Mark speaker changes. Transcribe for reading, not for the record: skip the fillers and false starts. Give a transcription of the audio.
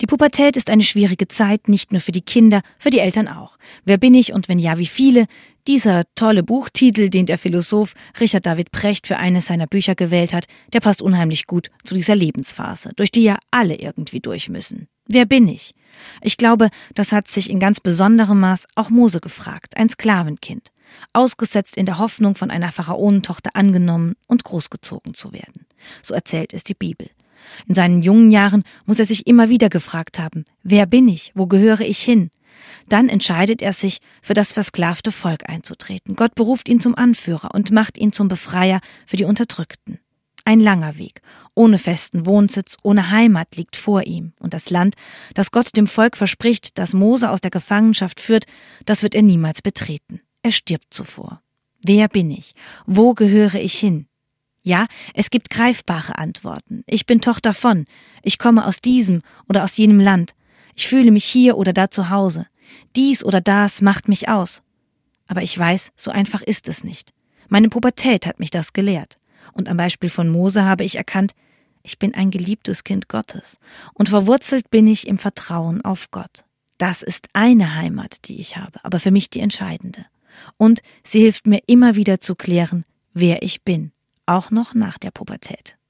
Speaker 1: Die Pubertät ist eine schwierige Zeit, nicht nur für die Kinder, für die Eltern auch. Wer bin ich und wenn ja, wie viele? Dieser tolle Buchtitel, den der Philosoph Richard David Precht für eines seiner Bücher gewählt hat, der passt unheimlich gut zu dieser Lebensphase, durch die ja alle irgendwie durch müssen. Wer bin ich? Ich glaube, das hat sich in ganz besonderem Maß auch Mose gefragt, ein Sklavenkind, ausgesetzt in der Hoffnung, von einer Pharaonentochter angenommen und großgezogen zu werden. So erzählt es die Bibel. In seinen jungen Jahren muss er sich immer wieder gefragt haben, wer bin ich, wo gehöre ich hin? Dann entscheidet er sich, für das versklavte Volk einzutreten. Gott beruft ihn zum Anführer und macht ihn zum Befreier für die Unterdrückten. Ein langer Weg, ohne festen Wohnsitz, ohne Heimat liegt vor ihm. Und das Land, das Gott dem Volk verspricht, das Mose aus der Gefangenschaft führt, das wird er niemals betreten. Er stirbt zuvor. Wer bin ich? Wo gehöre ich hin? Ja, es gibt greifbare Antworten. Ich bin Tochter von. Ich komme aus diesem oder aus jenem Land. Ich fühle mich hier oder da zu Hause. Dies oder das macht mich aus. Aber ich weiß, so einfach ist es nicht. Meine Pubertät hat mich das gelehrt. Und am Beispiel von Mose habe ich erkannt, ich bin ein geliebtes Kind Gottes. Und verwurzelt bin ich im Vertrauen auf Gott. Das ist eine Heimat, die ich habe, aber für mich die entscheidende. Und sie hilft mir immer wieder zu klären, wer ich bin. Auch noch nach der Pubertät.